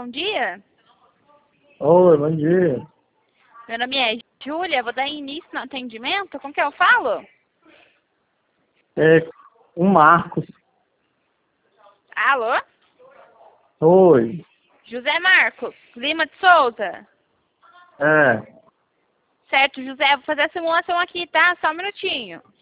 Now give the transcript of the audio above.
bom dia. Oi, bom dia. Meu nome é Júlia, vou dar início no atendimento. Com quem eu falo? É o Marcos. Alô? Oi. José Marcos Lima de Souza. É, Certo, José, vou fazer a simulação aqui, tá? Só um minutinho.